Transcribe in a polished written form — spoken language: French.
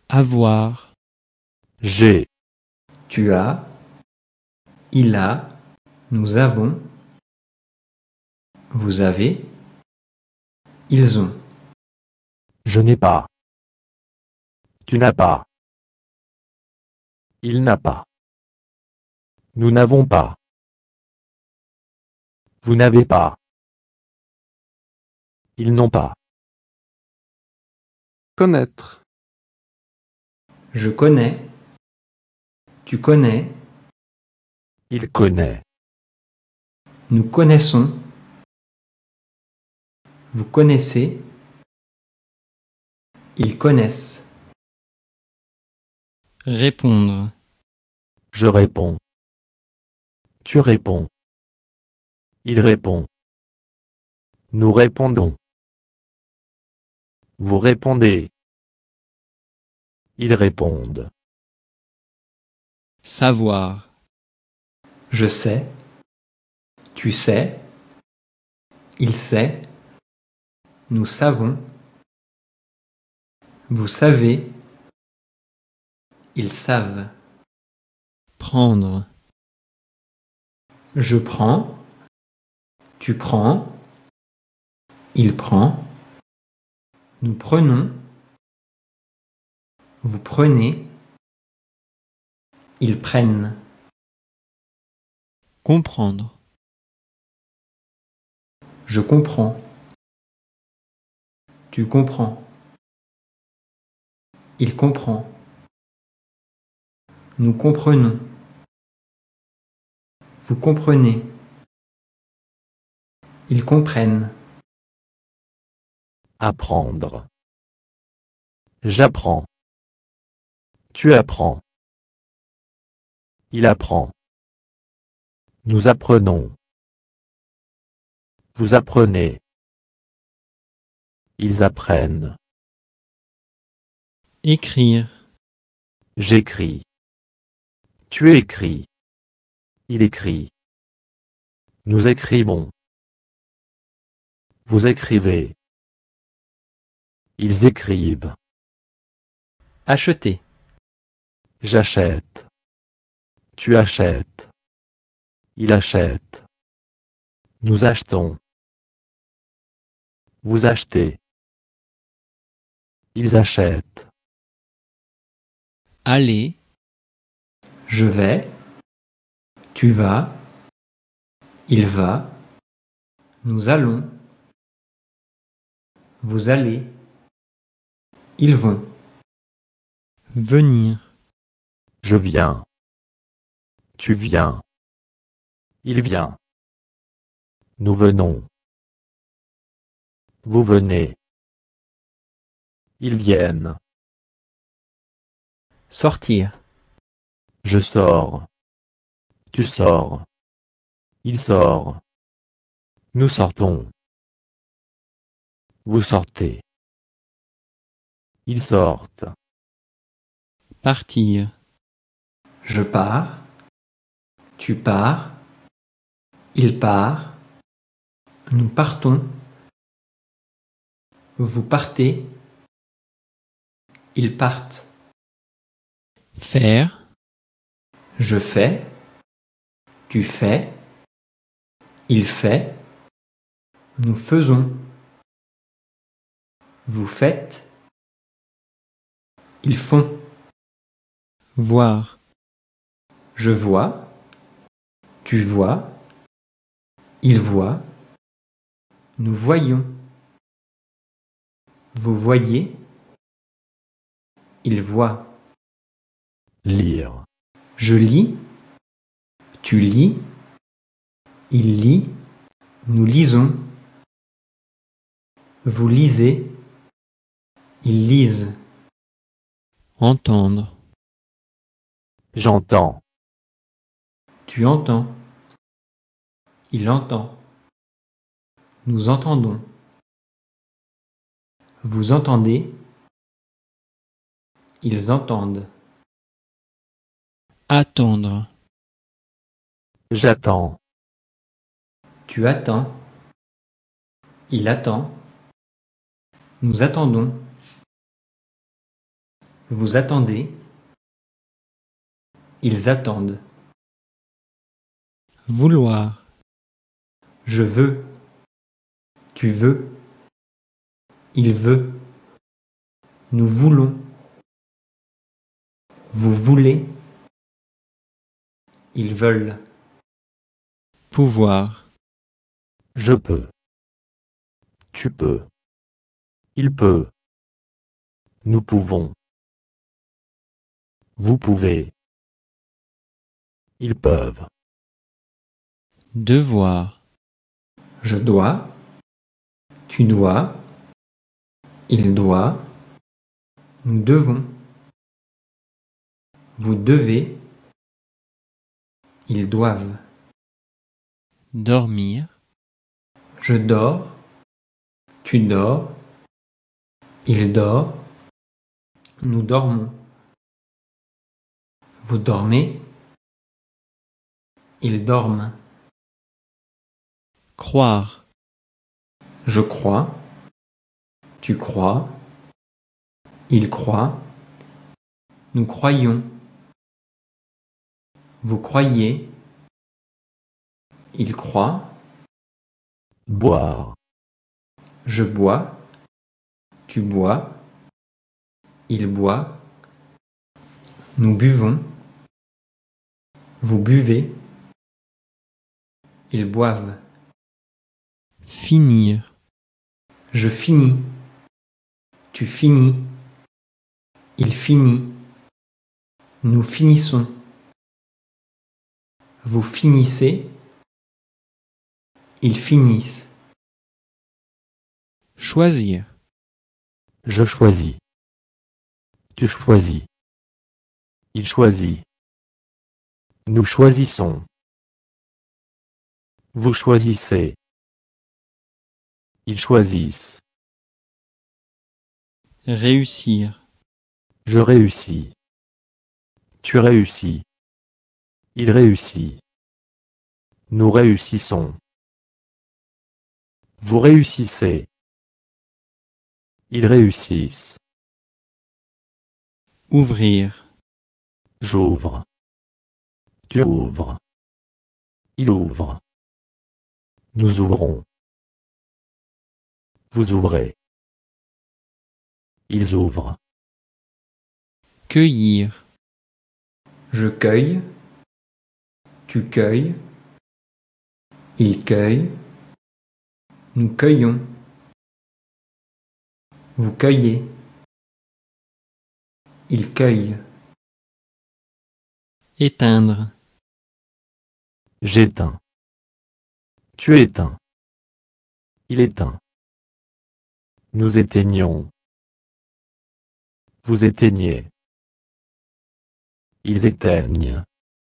avoir, J'ai, Tu as, il a, nous avons, vous avez, ils ont. je n'ai pas. Tu n'as pas. Il n'a pas. Nous n'avons pas. Vous n'avez pas. Ils n'ont pas. Connaître. Je connais, tu connais, Il connaît. nous connaissons, vous connaissez, ils connaissent. répondre, Je réponds. Tu réponds. Il répond. Nous répondons. Vous répondez. Ils répondent. savoir, Je sais, tu sais, il sait, nous savons, vous savez, ils savent. prendre, Je prends, tu prends, il prend, nous prenons, vous prenez, ils prennent. comprendre, Je comprends, tu comprends, il comprend, nous comprenons, vous comprenez, ils comprennent. Apprendre. J'apprends. Tu apprends. Il apprend. Nous apprenons. Vous apprenez. Ils apprennent. écrire, J'écris. Tu écris. Il écrit. Nous écrivons. Vous écrivez. Ils écrivent. acheter, J'achète. Tu achètes. Il achète. Nous achetons. Vous achetez. Ils achètent. aller, Je vais, tu vas, il va, nous allons, vous allez, ils vont. venir, Je viens. Tu viens. Il vient. Nous venons. Vous venez. Ils viennent. sortir, Je sors. Tu sors. Il sort. Nous sortons. Vous sortez. Ils sortent. partir, Je pars, tu pars, il part, nous partons, vous partez, ils partent. faire, Je fais, tu fais, il fait, nous faisons, vous faites, ils font. voir, Je vois, tu vois, il voit, nous voyons, vous voyez, il voit. Lire. Je lis, tu lis, il lit, nous lisons, vous lisez, ils lisent. entendre, J'entends. Tu entends, il entend, nous entendons, vous entendez, ils entendent. attendre, J'attends. Tu attends, il attend, nous attendons, Vous attendez. Ils attendent. Vouloir. Je veux. Tu veux. Il veut. Nous voulons. Vous voulez. Ils veulent. Pouvoir. Je peux. Tu peux. Il peut. Nous pouvons. Vous pouvez. Ils peuvent. Devoir. Je dois. Tu dois. Il doit. Nous devons. Vous devez. Ils doivent. Dormir. Je dors. Tu dors. Il dort. Nous dormons. Vous dormez. Ils dorment. Croire. Je crois. Tu crois. Il croit. Nous croyons. Vous croyez. Il croit. Boire. Je bois. Tu bois. Il boit. Nous buvons. Vous buvez. Ils boivent. Finir. Je finis. Tu finis. Il finit. Nous finissons. Vous finissez. Ils finissent. Choisir. Je choisis. Tu choisis. Il choisit. Nous choisissons. Vous choisissez. Ils choisissent. Réussir. Je réussis. Tu réussis. Il réussit. Nous réussissons. Vous réussissez. Ils réussissent. Ouvrir. J'ouvre. Tu ouvres. Il ouvre. Nous ouvrons. Vous ouvrez. Ils ouvrent. Cueillir. Je cueille. Tu cueilles. Il cueille. Nous cueillons. Vous cueillez. Il cueille. Éteindre. J'éteins. Tu éteins. Il éteint. Nous éteignons. Vous éteignez. Ils éteignent.